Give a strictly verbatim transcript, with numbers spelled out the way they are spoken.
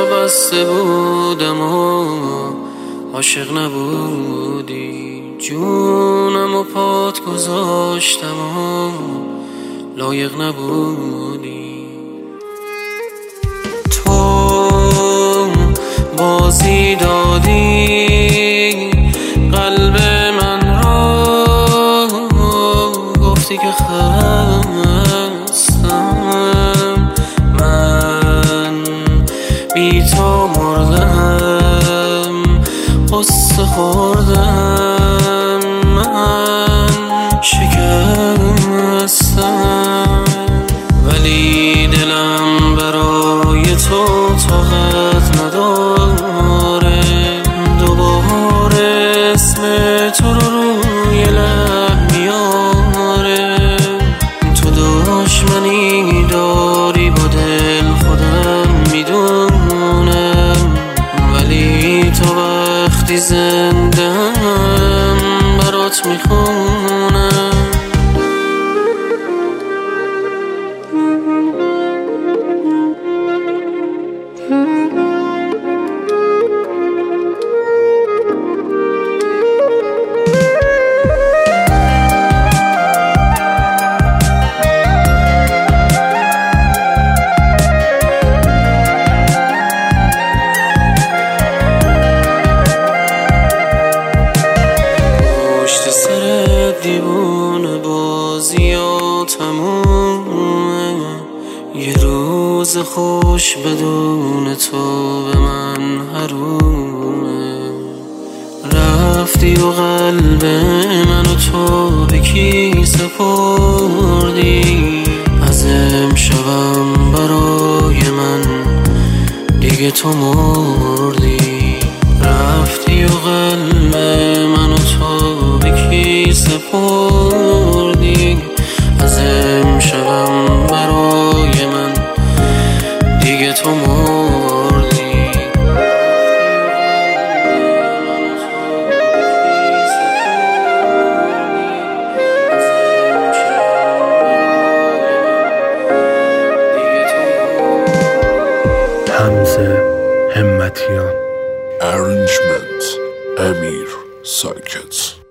بسته بودم و عاشق نبودی، جونم و پات گذاشتم و لایق نبودی. تو بازی دادی قلب من را، گفتی که خستم، من بی تو مردم، قصه خوردم، من شکستم، ولی دلم برای تو طاقت نداره دوباره اسم تو رو روی لب میاره. تو دشمنی داری با دل خودم میدونم، ولی تو وقتی زندم برات میخونم. دیوونه بازی ها تمومه، یه روز خوش بدون تو به من حرومه. رفتی و قلب منو تو به کی سپردی، از امشبم برای من دیگه تو مردی. رفتی و قلب منو تو به کی سپردی، از امشبم برای من دیگه تو مردی. حمزه همتیان. Arrangement امیر ساکت.